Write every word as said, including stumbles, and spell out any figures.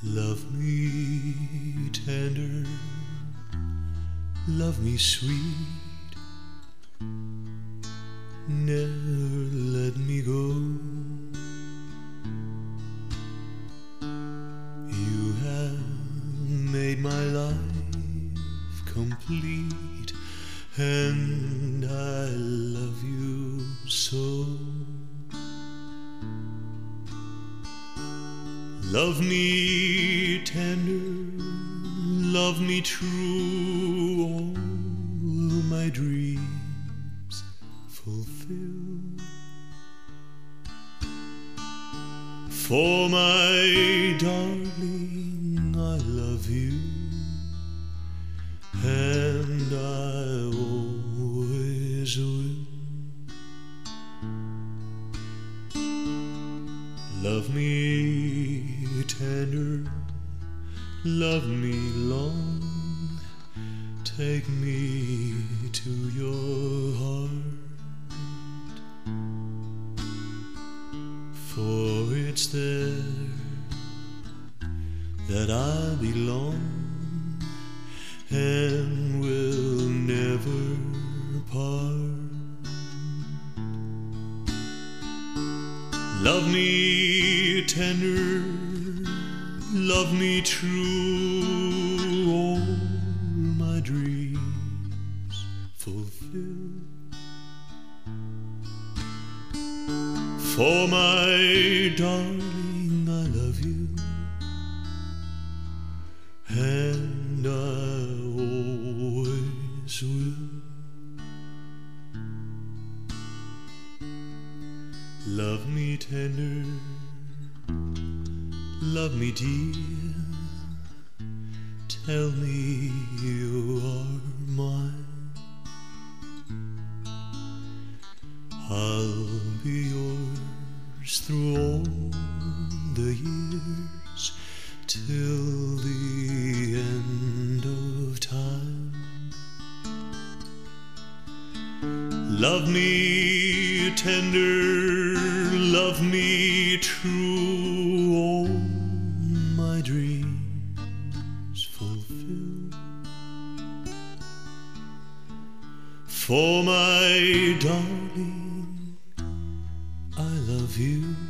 Love me tender, love me sweet, never let me go. You have made my life complete, and I love you so. Love me tender, love me true, all my dreams fulfill. For my darling, I love you, and I always will. Love me tender, love me long, take me to your heart, for it's there that I belong and will never part. Love me tender, love me true, all my dreams fulfill. For my darling, I love you, and I always will. Love me tender, love me dear, tell me you are mine. I'll be yours through all the years, till the end of time. Love me tender, love me true, all my dreams fulfill. For my darling, I love you,